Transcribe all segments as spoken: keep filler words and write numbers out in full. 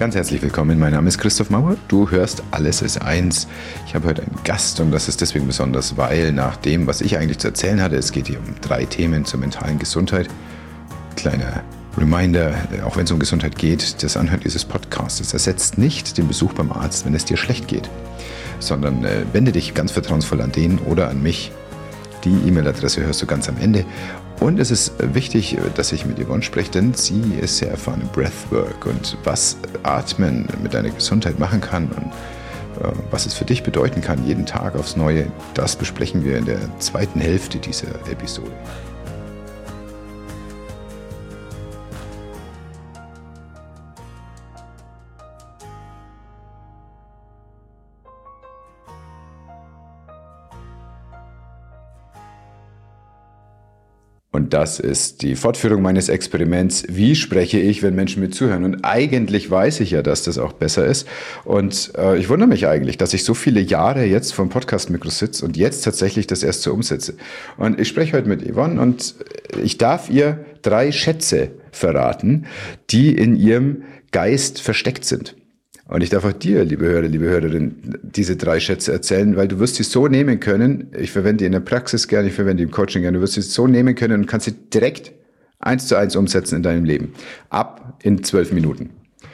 Ganz herzlich willkommen, mein Name ist Christoph Mauer, du hörst Alles ist eins. Ich habe heute einen Gast und das ist deswegen besonders, weil nach dem, was ich eigentlich zu erzählen hatte, es geht hier um drei Themen zur mentalen Gesundheit. Kleiner Reminder, auch wenn es um Gesundheit geht, das Anhören dieses Podcasts ersetzt nicht den Besuch beim Arzt, wenn es dir schlecht geht, sondern äh, wende dich ganz vertrauensvoll an den oder an mich. Die E-Mail-Adresse hörst du ganz am Ende. Und es ist wichtig, dass ich mit Yvonne spreche, denn sie ist sehr erfahren im Breathwork und was Atmen mit deiner Gesundheit machen kann und äh, was es für dich bedeuten kann, jeden Tag aufs Neue, das besprechen wir in der zweiten Hälfte dieser Episode. Und das ist die Fortführung meines Experiments. Wie spreche ich, wenn Menschen mir zuhören? Und eigentlich weiß ich ja, dass das auch besser ist. Und äh, ich wundere mich eigentlich, dass ich so viele Jahre jetzt vom Podcast-Mikro sitze und jetzt tatsächlich das erst so umsetze. Und ich spreche heute mit Yvonne und ich darf ihr drei Schätze verraten, die in ihrem Geist versteckt sind. Und ich darf auch dir, liebe Hörer, liebe Hörerin, diese drei Schätze erzählen, weil du wirst sie so nehmen können, ich verwende die in der Praxis gerne, ich verwende die im Coaching gerne, du wirst sie so nehmen können und kannst sie direkt eins zu eins umsetzen in deinem Leben. Ab in zwölf Minuten.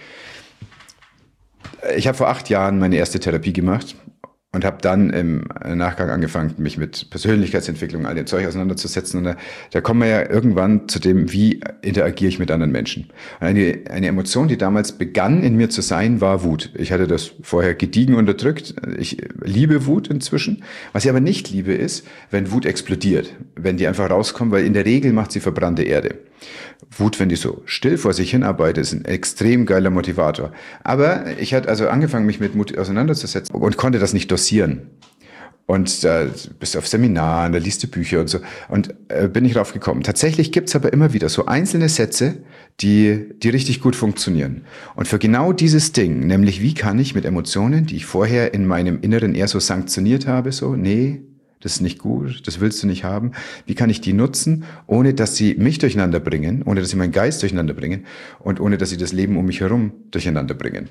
Ich habe vor acht Jahren meine erste Therapie gemacht und habe dann im Nachgang angefangen, mich mit Persönlichkeitsentwicklung, all dem Zeug auseinanderzusetzen. Und da, da kommen wir ja irgendwann zu dem, wie interagiere ich mit anderen Menschen. Und eine, eine Emotion, die damals begann in mir zu sein, war Wut. Ich hatte das vorher gediegen unterdrückt. Ich liebe Wut inzwischen. Was ich aber nicht liebe, ist, wenn Wut explodiert. Wenn die einfach rauskommt, weil in der Regel macht sie verbrannte Erde. Wut, wenn die so still vor sich hinarbeitet, ist ein extrem geiler Motivator. Aber ich hatte also angefangen, mich mit Mut auseinanderzusetzen und konnte das nicht dosieren. Und da bist du auf Seminaren, da liest du Bücher und so. Und äh, bin ich drauf gekommen. Tatsächlich gibt's aber immer wieder so einzelne Sätze, die, die richtig gut funktionieren. Und für genau dieses Ding, nämlich wie kann ich mit Emotionen, die ich vorher in meinem Inneren eher so sanktioniert habe, so, nee, das ist nicht gut, das willst du nicht haben. Wie kann ich die nutzen, ohne dass sie mich durcheinander bringen, ohne dass sie meinen Geist durcheinander bringen und ohne dass sie das Leben um mich herum durcheinander bringen?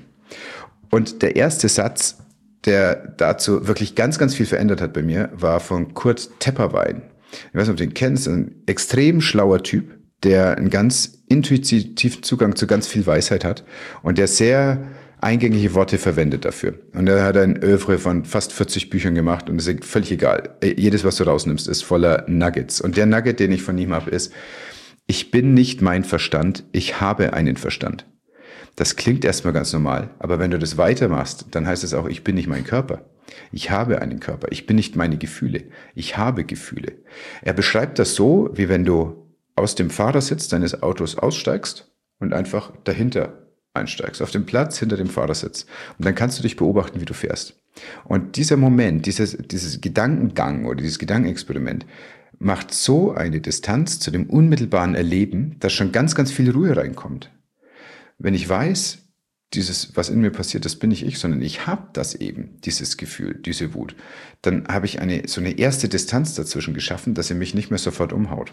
Und der erste Satz, der dazu wirklich ganz, ganz viel verändert hat bei mir, war von Kurt Tepperwein. Ich weiß nicht, ob du den kennst, ein extrem schlauer Typ, der einen ganz intuitiven Zugang zu ganz viel Weisheit hat und der sehr eingängige Worte verwendet dafür. Und er hat ein Œuvre von fast vierzig Büchern gemacht und es ist völlig egal. Jedes, was du rausnimmst, ist voller Nuggets. Und der Nugget, den ich von ihm habe, ist, ich bin nicht mein Verstand, ich habe einen Verstand. Das klingt erstmal ganz normal, aber wenn du das weitermachst, dann heißt es auch, ich bin nicht mein Körper. Ich habe einen Körper. Ich bin nicht meine Gefühle. Ich habe Gefühle. Er beschreibt das so, wie wenn du aus dem Fahrersitz deines Autos aussteigst und einfach dahinter einsteigst, auf dem Platz hinter dem Fahrersitz. Und dann kannst du dich beobachten, wie du fährst. Und dieser Moment, dieses, dieses Gedankengang oder dieses Gedankenexperiment macht so eine Distanz zu dem unmittelbaren Erleben, dass schon ganz, ganz viel Ruhe reinkommt. Wenn ich weiß, dieses, was in mir passiert, das bin nicht ich, sondern ich habe das eben, dieses Gefühl, diese Wut, dann habe ich eine, so eine erste Distanz dazwischen geschaffen, dass sie mich nicht mehr sofort umhaut.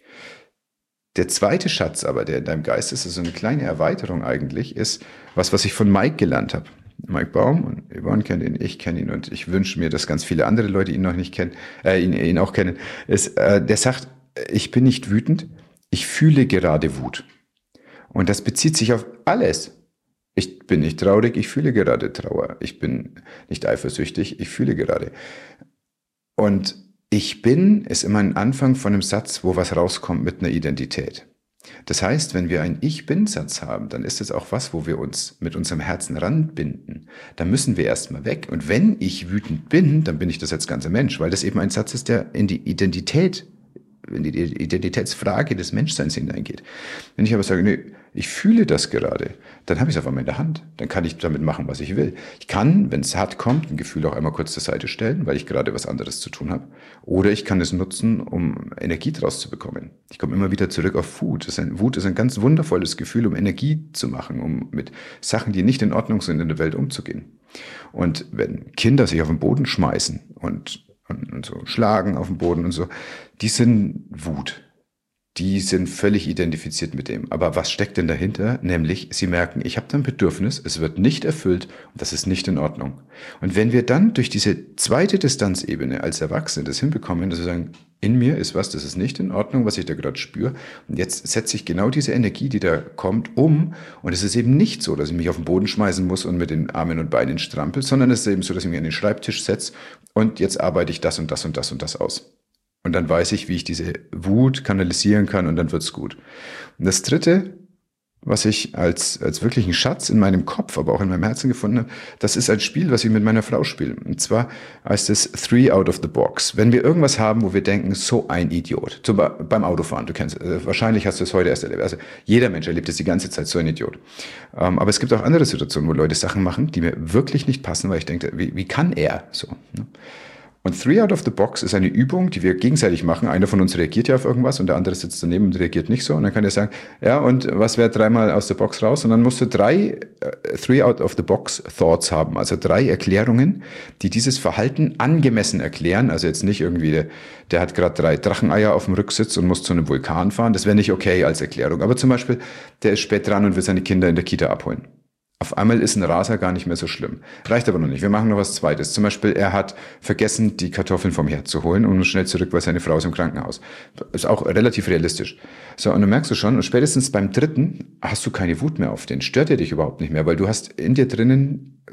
Der zweite Schatz aber, der in deinem Geist ist, ist so eine kleine Erweiterung eigentlich, ist was, was ich von Mike gelernt habe. Mike Baum, und Yvonne kennt ihn, ich kenne ihn und ich wünsche mir, dass ganz viele andere Leute ihn noch nicht kennen, äh, ihn, ihn auch kennen, ist, äh, der sagt, ich bin nicht wütend, ich fühle gerade Wut. Und das bezieht sich auf alles. Ich bin nicht traurig, ich fühle gerade Trauer. Ich bin nicht eifersüchtig, ich fühle gerade. Und ich bin ist immer ein Anfang von einem Satz, wo was rauskommt mit einer Identität. Das heißt, wenn wir einen Ich-Bin-Satz haben, dann ist es auch was, wo wir uns mit unserem Herzen ranbinden. Da müssen wir erstmal weg. Und wenn ich wütend bin, dann bin ich das als ganzer Mensch, weil das eben ein Satz ist, der in die Identität, in die Identitätsfrage des Menschseins hineingeht. Wenn ich aber sage, nee, ich fühle das gerade, dann habe ich es auf einmal in der Hand. Dann kann ich damit machen, was ich will. Ich kann, wenn es hart kommt, ein Gefühl auch einmal kurz zur Seite stellen, weil ich gerade was anderes zu tun habe. Oder ich kann es nutzen, um Energie draus zu bekommen. Ich komme immer wieder zurück auf Wut. Das ist ein, Wut ist ein ganz wundervolles Gefühl, um Energie zu machen, um mit Sachen, die nicht in Ordnung sind, in der Welt umzugehen. Und wenn Kinder sich auf den Boden schmeißen und und so schlagen auf dem Boden und so, die sind Wut. die sind völlig identifiziert mit dem. Aber was steckt denn dahinter? Nämlich, sie merken, ich habe da ein Bedürfnis, es wird nicht erfüllt und das ist nicht in Ordnung. Und wenn wir dann durch diese zweite Distanzebene als Erwachsene das hinbekommen, dass wir sagen, in mir ist was, das ist nicht in Ordnung, was ich da gerade spüre. Und jetzt setze ich genau diese Energie, die da kommt, um. Und es ist eben nicht so, dass ich mich auf den Boden schmeißen muss und mit den Armen und Beinen strampel, sondern es ist eben so, dass ich mich an den Schreibtisch setze und jetzt arbeite ich das und das und das und das aus. Und dann weiß ich, wie ich diese Wut kanalisieren kann und dann wird's gut. Und das Dritte, was ich als, als wirklichen Schatz in meinem Kopf, aber auch in meinem Herzen gefunden habe, das ist ein Spiel, was ich mit meiner Frau spiele. Und zwar heißt es Three out of the box. Wenn wir irgendwas haben, wo wir denken, so ein Idiot, zum Beispiel beim Autofahren, du kennst, äh, wahrscheinlich hast du es heute erst erlebt. Also jeder Mensch erlebt es die ganze Zeit, so ein Idiot. Ähm, aber es gibt auch andere Situationen, wo Leute Sachen machen, die mir wirklich nicht passen, weil ich denke, wie, wie kann er so? Ne? Und Three out of the box ist eine Übung, die wir gegenseitig machen. Einer von uns reagiert ja auf irgendwas und der andere sitzt daneben und reagiert nicht so. Und dann kann er sagen, ja, und was wäre dreimal aus der Box raus? Und dann musst du drei äh, Three out of the box Thoughts haben. Also drei Erklärungen, die dieses Verhalten angemessen erklären. Also jetzt nicht irgendwie, der, der hat gerade drei Dracheneier auf dem Rücksitz und muss zu einem Vulkan fahren. Das wäre nicht okay als Erklärung. Aber zum Beispiel, der ist spät dran und will seine Kinder in der Kita abholen. Auf einmal ist ein Raser gar nicht mehr so schlimm. Reicht aber noch nicht. Wir machen noch was Zweites. Zum Beispiel, er hat vergessen, die Kartoffeln vom Herd zu holen und muss schnell zurück, weil seine Frau ist im Krankenhaus. Ist auch relativ realistisch. So, und dann merkst du schon, und spätestens beim dritten hast du keine Wut mehr auf den. Stört er dich überhaupt nicht mehr, weil du hast in dir drinnen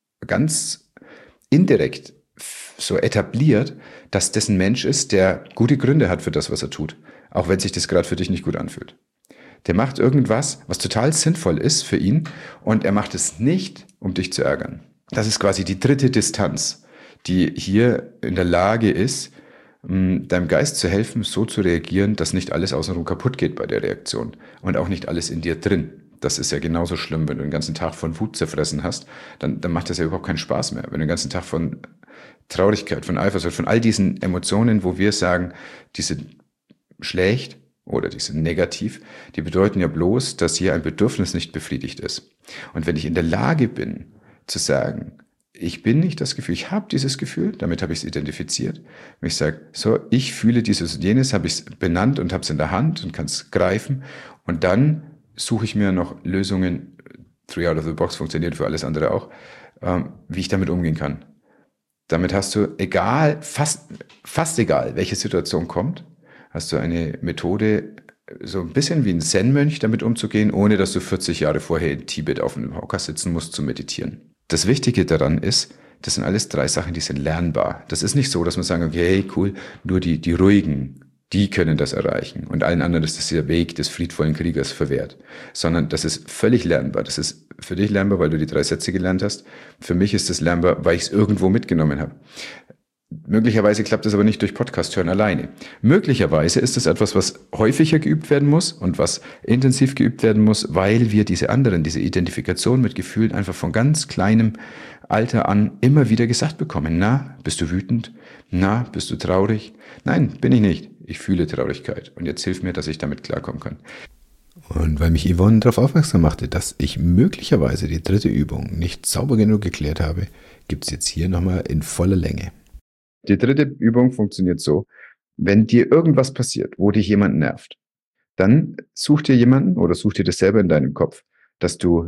ganz indirekt so etabliert, dass das ein Mensch ist, der gute Gründe hat für das, was er tut. Auch wenn sich das gerade für dich nicht gut anfühlt. Der macht irgendwas, was total sinnvoll ist für ihn und er macht es nicht, um dich zu ärgern. Das ist quasi die dritte Distanz, die hier in der Lage ist, deinem Geist zu helfen, so zu reagieren, dass nicht alles außenrum kaputt geht bei der Reaktion und auch nicht alles in dir drin. Das ist ja genauso schlimm, wenn du den ganzen Tag von Wut zerfressen hast, dann, dann macht das ja überhaupt keinen Spaß mehr. Wenn du den ganzen Tag von Traurigkeit, von Eifersucht, von all diesen Emotionen, wo wir sagen, die sind schlecht, oder die sind negativ, die bedeuten ja bloß, dass hier ein Bedürfnis nicht befriedigt ist. Und wenn ich in der Lage bin, zu sagen, ich bin nicht das Gefühl, ich habe dieses Gefühl, damit habe ich es identifiziert. Wenn ich sage, so, ich fühle dieses und jenes, habe ich es benannt und habe es in der Hand und kann es greifen. Und dann suche ich mir noch Lösungen, Three out of the box funktioniert für alles andere auch, ähm, wie ich damit umgehen kann. Damit hast du, egal, fast, fast egal, welche Situation kommt, hast du eine Methode, so ein bisschen wie ein Zen-Mönch damit umzugehen, ohne dass du vierzig Jahre vorher in Tibet auf einem Hocker sitzen musst zu meditieren. Das Wichtige daran ist, das sind alles drei Sachen, die sind lernbar. Das ist nicht so, dass man sagen, okay, hey, cool, nur die, die Ruhigen, die können das erreichen und allen anderen ist das der Weg des friedvollen Kriegers verwehrt. Sondern das ist völlig lernbar. Das ist für dich lernbar, weil du die drei Sätze gelernt hast. Für mich ist das lernbar, weil ich es irgendwo mitgenommen habe. Möglicherweise klappt es aber nicht durch Podcast hören alleine. Möglicherweise ist es etwas, was häufiger geübt werden muss und was intensiv geübt werden muss, weil wir diese anderen, diese Identifikation mit Gefühlen einfach von ganz kleinem Alter an immer wieder gesagt bekommen. Na, bist du wütend? Na, bist du traurig? Nein, bin ich nicht. Ich fühle Traurigkeit. Und jetzt hilf mir, dass ich damit klarkommen kann. Und weil mich Yvonne darauf aufmerksam machte, dass ich möglicherweise die dritte Übung nicht sauber genug geklärt habe, gibt es jetzt hier nochmal in voller Länge. Die dritte Übung funktioniert so, wenn dir irgendwas passiert, wo dich jemand nervt, dann such dir jemanden oder such dir das selber in deinem Kopf, dass du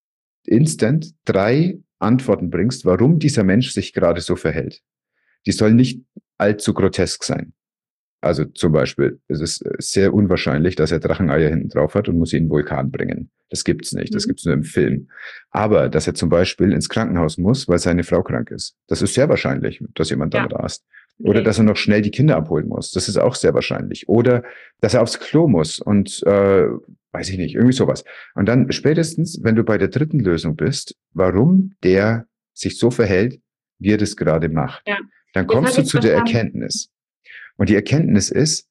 instant drei Antworten bringst, warum dieser Mensch sich gerade so verhält. Die sollen nicht allzu grotesk sein. Also zum Beispiel, es ist sehr unwahrscheinlich, dass er Dracheneier hinten drauf hat und muss ihn in den Vulkan bringen. Das gibt's nicht, das gibt's nur im Film. Aber dass er zum Beispiel ins Krankenhaus muss, weil seine Frau krank ist, das ist sehr wahrscheinlich, dass jemand dann ja. rast. Oder okay. dass er noch schnell die Kinder abholen muss, das ist auch sehr wahrscheinlich. Oder dass er aufs Klo muss und, äh, weiß ich nicht, irgendwie sowas. Und dann spätestens, wenn du bei der dritten Lösung bist, warum der sich so verhält, wie er das gerade macht, ja. dann kommst du zu der Erkenntnis. Und die Erkenntnis ist,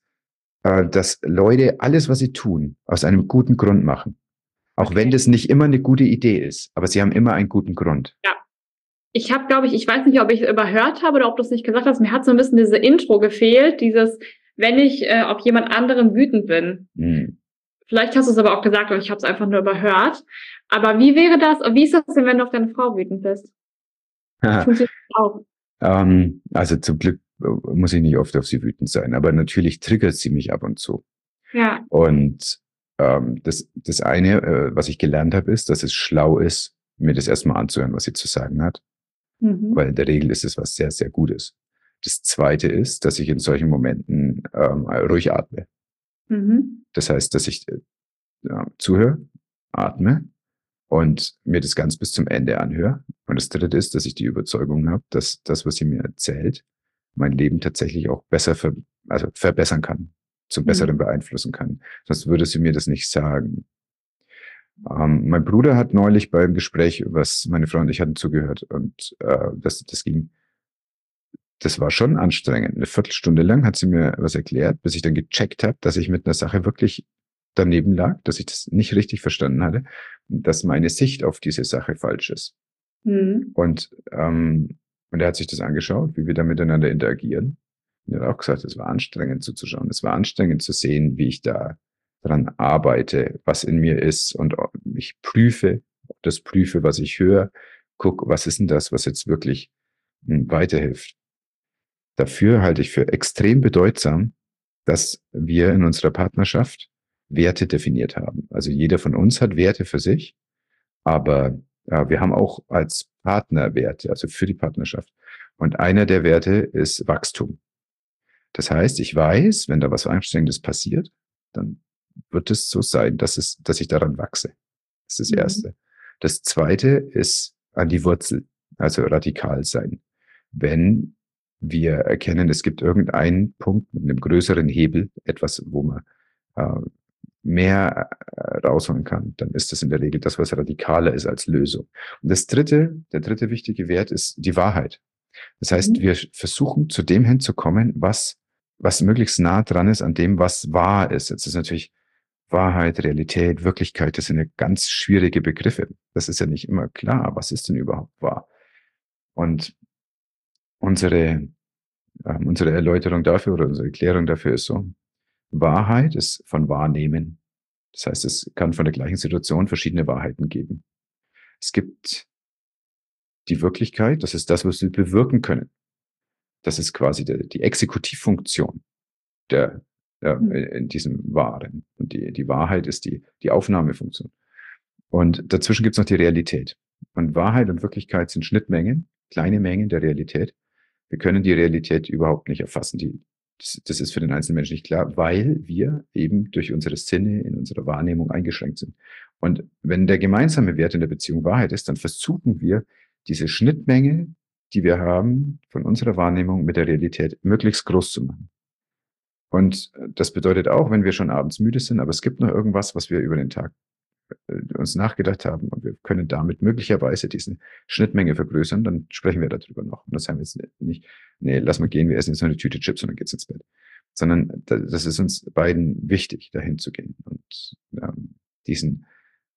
dass Leute alles, was sie tun, aus einem guten Grund machen. Auch okay. wenn das nicht immer eine gute Idee ist, aber sie haben immer einen guten Grund. Ja. Ich habe, glaube ich, ich weiß nicht, ob ich es überhört habe oder ob du es nicht gesagt hast, mir hat so ein bisschen diese Intro gefehlt, dieses, wenn ich äh, auf jemand anderen wütend bin. Hm. Vielleicht hast du es aber auch gesagt und ich habe es einfach nur überhört. Aber wie wäre das, wie ist das denn, wenn du auf deine Frau wütend bist? Funktioniert das auch? Ähm, also zum Glück muss ich nicht oft auf sie wütend sein, aber natürlich triggert sie mich ab und zu. Ja. Und ähm, das, das eine, äh, was ich gelernt habe, ist, dass es schlau ist, mir das erstmal anzuhören, was sie zu sagen hat. Mhm. Weil in der Regel ist es was sehr, sehr Gutes. Das zweite ist, dass ich in solchen Momenten ähm, ruhig atme. Mhm. Das heißt, dass ich äh, zuhöre, atme und mir das ganz bis zum Ende anhöre. Und das dritte ist, dass ich die Überzeugung habe, dass das, was sie mir erzählt, mein Leben tatsächlich auch besser ver also verbessern kann, zum Besseren mhm. beeinflussen kann. Sonst würde sie mir das nicht sagen. Ähm, mein Bruder hat neulich beim Gespräch, was meine Frau und ich hatten, zugehört. Und äh, das, das ging, das war schon anstrengend. Eine Viertelstunde lang hat sie mir was erklärt, bis ich dann gecheckt habe, dass ich mit einer Sache wirklich daneben lag, dass ich das nicht richtig verstanden hatte, dass meine Sicht auf diese Sache falsch ist. Mhm. Und, ähm, und er hat sich das angeschaut, wie wir da miteinander interagieren. Und er hat auch gesagt, es war anstrengend zuzuschauen. Es war anstrengend zu sehen, wie ich da dran arbeite, was in mir ist und ich prüfe, das prüfe, was ich höre, guck, was ist denn das, was jetzt wirklich mh, weiterhilft. Dafür halte ich für extrem bedeutsam, dass wir in unserer Partnerschaft Werte definiert haben. Also jeder von uns hat Werte für sich, aber ja, wir haben auch als Partner Werte, also für die Partnerschaft. Und einer der Werte ist Wachstum. Das heißt, ich weiß, wenn da was Anstrengendes passiert, dann wird es so sein, dass es, dass ich daran wachse. Das ist das Erste. Mhm. Das Zweite ist an die Wurzel, also radikal sein. Wenn wir erkennen, es gibt irgendeinen Punkt mit einem größeren Hebel, etwas, wo man äh, mehr äh, rausholen kann, dann ist das in der Regel das, was radikaler ist als Lösung. Und das dritte, der dritte wichtige Wert ist die Wahrheit. Das heißt, mhm. wir versuchen zu dem hinzukommen, was, was möglichst nah dran ist an dem, was wahr ist. Jetzt ist natürlich Wahrheit, Realität, Wirklichkeit, das sind ja ganz schwierige Begriffe. Das ist ja nicht immer klar. Was ist denn überhaupt wahr? Und unsere, äh, unsere Erläuterung dafür oder unsere Erklärung dafür ist so, Wahrheit ist von Wahrnehmen. Das heißt, es kann von der gleichen Situation verschiedene Wahrheiten geben. Es gibt die Wirklichkeit, das ist das, was wir bewirken können. Das ist quasi die, die Exekutivfunktion der, der, in diesem Wahren. Und die, die Wahrheit ist die, die Aufnahmefunktion. Und dazwischen gibt es noch die Realität. Und Wahrheit und Wirklichkeit sind Schnittmengen, kleine Mengen der Realität. Wir können die Realität überhaupt nicht erfassen. Die, das, das ist für den einzelnen Menschen nicht klar, weil wir eben durch unsere Sinne in unserer Wahrnehmung eingeschränkt sind. Und wenn der gemeinsame Wert in der Beziehung Wahrheit ist, dann versuchen wir, diese Schnittmenge, die wir haben von unserer Wahrnehmung mit der Realität, möglichst groß zu machen. Und das bedeutet auch, wenn wir schon abends müde sind, aber es gibt noch irgendwas, was wir über den Tag uns nachgedacht haben und wir können damit möglicherweise diese Schnittmenge vergrößern, dann sprechen wir darüber noch. Und das haben wir jetzt nicht, nee, lass mal gehen, wir essen jetzt noch eine Tüte Chips und dann geht's ins Bett. Sondern das ist uns beiden wichtig, dahin zu gehen und ähm, diesen,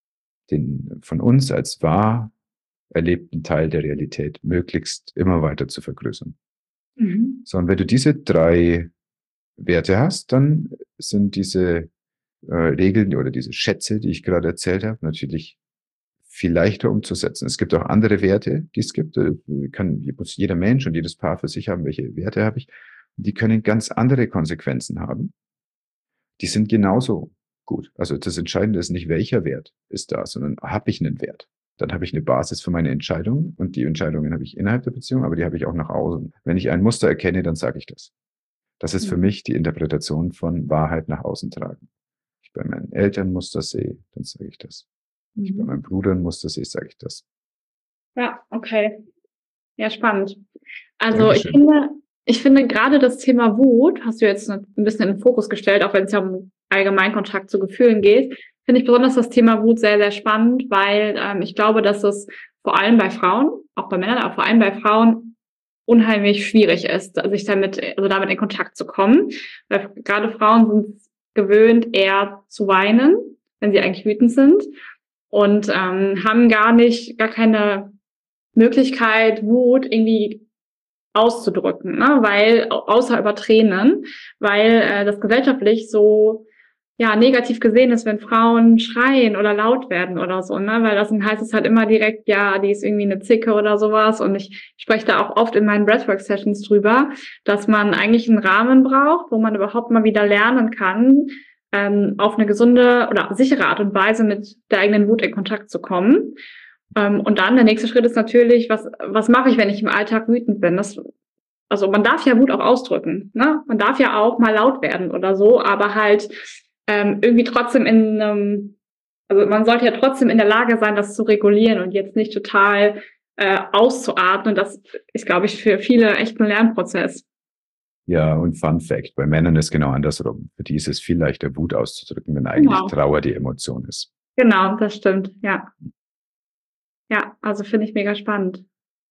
den von uns als wahr erlebten Teil der Realität möglichst immer weiter zu vergrößern. Mhm. So, und wenn du diese drei Werte hast, dann sind diese äh, Regeln oder diese Schätze, die ich gerade erzählt habe, natürlich viel leichter umzusetzen. Es gibt auch andere Werte, die es gibt. Kann, muss jeder Mensch und jedes Paar für sich haben, welche Werte habe ich. Die können ganz andere Konsequenzen haben. Die sind genauso gut. Also das Entscheidende ist nicht, welcher Wert ist da, sondern habe ich einen Wert. Dann habe ich eine Basis für meine Entscheidungen und die Entscheidungen habe ich innerhalb der Beziehung, aber die habe ich auch nach außen. Wenn ich ein Muster erkenne, dann sage ich das. Das ist für mich die Interpretation von Wahrheit nach außen tragen. Ich bei meinen Eltern Muster sehe, dann sage ich das. Mhm. Ich bei meinen Brüdern Muster sehe, sage ich das. Ja, okay. Ja, spannend. Also ich finde, ich finde gerade das Thema Wut, hast du jetzt ein bisschen in den Fokus gestellt, auch wenn es ja um Allgemeinkontakt zu Gefühlen geht, finde ich besonders das Thema Wut sehr, sehr spannend, weil ähm, ich glaube, dass es vor allem bei Frauen, auch bei Männern, aber vor allem bei Frauen unheimlich schwierig ist, sich damit, also damit in Kontakt zu kommen. Weil gerade Frauen sind gewöhnt, eher zu weinen, wenn sie eigentlich wütend sind und ähm, haben gar nicht, gar keine Möglichkeit, Wut irgendwie auszudrücken, ne? Weil außer über Tränen, weil äh, das gesellschaftlich so ja negativ gesehen ist, wenn Frauen schreien oder laut werden oder so, ne? Weil das dann heißt es halt immer direkt, ja, die ist irgendwie eine Zicke oder sowas. Und ich spreche da auch oft in meinen Breathwork-Sessions drüber, dass man eigentlich einen Rahmen braucht, wo man überhaupt mal wieder lernen kann, ähm, auf eine gesunde oder sichere Art und Weise mit der eigenen Wut in Kontakt zu kommen. Ähm, und dann der nächste Schritt ist natürlich, was, was mache ich, wenn ich im Alltag wütend bin? Das, also man darf ja Wut auch ausdrücken, ne? Man darf ja auch mal laut werden oder so, aber halt ähm, irgendwie trotzdem in ähm, also man sollte ja trotzdem in der Lage sein, das zu regulieren und jetzt nicht total äh, auszuatmen. Das ist, glaube ich, für viele echt ein Lernprozess. Ja, und Fun Fact, bei Männern ist genau andersrum. Für die ist es viel leichter, Wut auszudrücken, wenn eigentlich genau. Trauer die Emotion ist. Genau, das stimmt, ja. Ja, also finde ich mega spannend.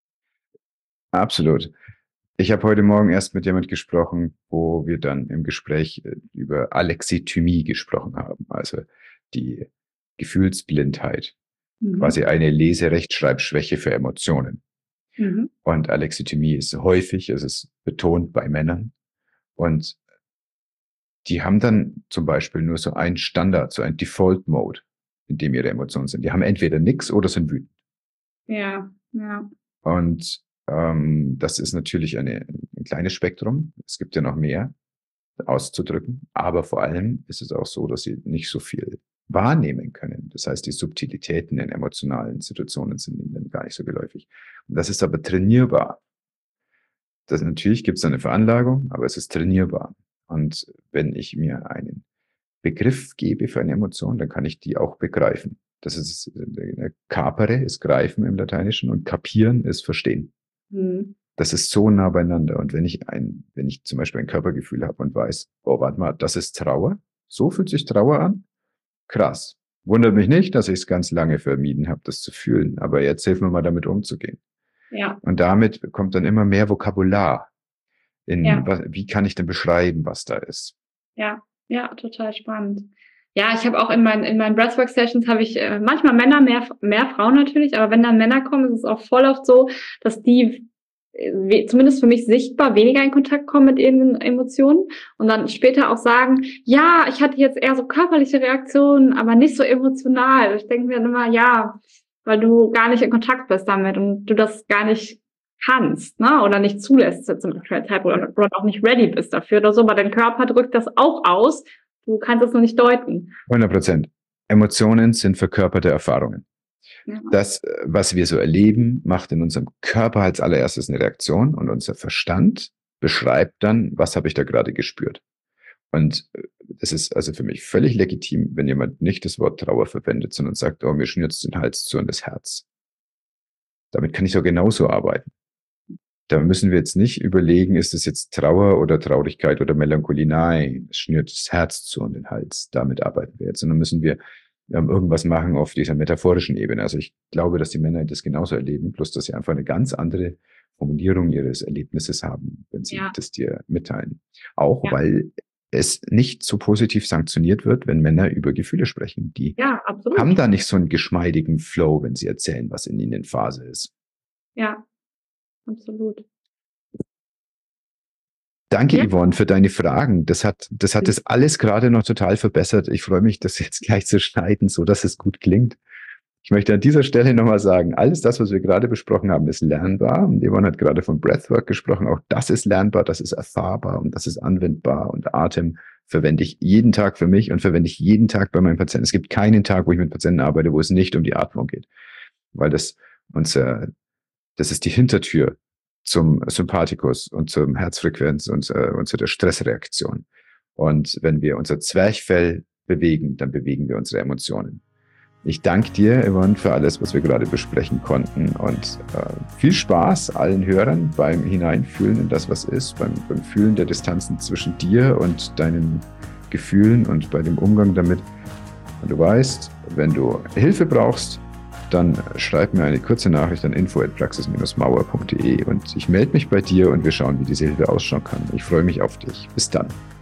Absolut. Ich habe heute Morgen erst mit jemand gesprochen, wo wir dann im Gespräch über Alexithymie gesprochen haben, also die Gefühlsblindheit, mhm. quasi eine Lese-Rechtschreibschwäche für Emotionen. Mhm. Und Alexithymie ist häufig, es ist betont bei Männern. Und die haben dann zum Beispiel nur so einen Standard, so ein Default-Mode, in dem ihre Emotionen sind. Die haben entweder nichts oder sind wütend. Ja, ja. Und ähm, das ist natürlich eine, ein kleines Spektrum. Es gibt ja noch mehr auszudrücken. Aber vor allem ist es auch so, dass sie nicht so viel wahrnehmen können. Das heißt, die Subtilitäten in emotionalen Situationen sind ihnen gar nicht so geläufig. Und das ist aber trainierbar. Das natürlich gibt es eine Veranlagung, aber es ist trainierbar. Und wenn ich mir einen Begriff gebe für eine Emotion, dann kann ich die auch begreifen. Das ist capere ist greifen im Lateinischen und capieren ist verstehen. Mhm. Das ist so nah beieinander. Und wenn ich ein, wenn ich zum Beispiel ein Körpergefühl habe und weiß, oh, warte mal, das ist Trauer. So fühlt sich Trauer an. Krass. Wundert mich nicht, dass ich es ganz lange vermieden habe, das zu fühlen. Aber jetzt hilf mir mal, damit umzugehen. Ja. Und damit kommt dann immer mehr Vokabular. In, ja. was, wie kann ich denn beschreiben, was da ist? Ja, ja, total spannend. Ja, ich habe auch in meinen in meinen Breathwork-Sessions habe ich äh, manchmal Männer, mehr mehr Frauen natürlich, aber wenn dann Männer kommen, ist es auch voll oft so, dass die äh, zumindest für mich sichtbar weniger in Kontakt kommen mit ihren Emotionen und dann später auch sagen, ja, ich hatte jetzt eher so körperliche Reaktionen, aber nicht so emotional. Ich denke mir dann immer, ja, weil du gar nicht in Kontakt bist damit und du das gar nicht kannst, ne, oder nicht zulässt zum aktuellen Zeitpunkt oder, oder auch nicht ready bist dafür oder so, aber dein Körper drückt das auch aus. Du kannst es nur nicht deuten. hundert Prozent. Emotionen sind verkörperte Erfahrungen. Ja. Das, was wir so erleben, macht in unserem Körper als allererstes eine Reaktion und unser Verstand beschreibt dann, was habe ich da gerade gespürt. Und es ist also für mich völlig legitim, wenn jemand nicht das Wort Trauer verwendet, sondern sagt, oh, mir schnürzt den Hals zu und das Herz. Damit kann ich doch genauso arbeiten. Da müssen wir jetzt nicht überlegen, ist es jetzt Trauer oder Traurigkeit oder Melancholie? Nein, es schnürt das Herz zu und den Hals. Damit arbeiten wir jetzt. Und dann müssen wir ähm, irgendwas machen auf dieser metaphorischen Ebene. Also ich glaube, dass die Männer das genauso erleben, bloß dass sie einfach eine ganz andere Formulierung ihres Erlebnisses haben, wenn sie ja. das dir mitteilen. Auch ja. weil es nicht so positiv sanktioniert wird, wenn Männer über Gefühle sprechen. Die ja, absolut. haben da nicht so einen geschmeidigen Flow, wenn sie erzählen, was in ihnen in Phase ist. Ja. Absolut. Danke, ja. Yvonne, für deine Fragen. Das hat, das hat das alles gerade noch total verbessert. Ich freue mich, das jetzt gleich zu schneiden, so dass es gut klingt. Ich möchte an dieser Stelle nochmal sagen, alles das, was wir gerade besprochen haben, ist lernbar. Und Yvonne hat gerade von Breathwork gesprochen. Auch das ist lernbar, das ist erfahrbar und das ist anwendbar. Und Atem verwende ich jeden Tag für mich und verwende ich jeden Tag bei meinen Patienten. Es gibt keinen Tag, wo ich mit Patienten arbeite, wo es nicht um die Atmung geht. Weil das unser Das ist die Hintertür zum Sympathikus und zum Herzfrequenz und, äh, und zu der Stressreaktion. Und wenn wir unser Zwerchfell bewegen, dann bewegen wir unsere Emotionen. Ich danke dir, Yvonne, für alles, was wir gerade besprechen konnten. Und äh, viel Spaß allen Hörern beim Hineinfühlen in das, was ist, beim, beim Fühlen der Distanzen zwischen dir und deinen Gefühlen und bei dem Umgang damit. Und du weißt, wenn du Hilfe brauchst, dann schreib mir eine kurze Nachricht an info at praxis dash mauer punkt de und ich melde mich bei dir und wir schauen, wie diese Hilfe ausschauen kann. Ich freue mich auf dich. Bis dann.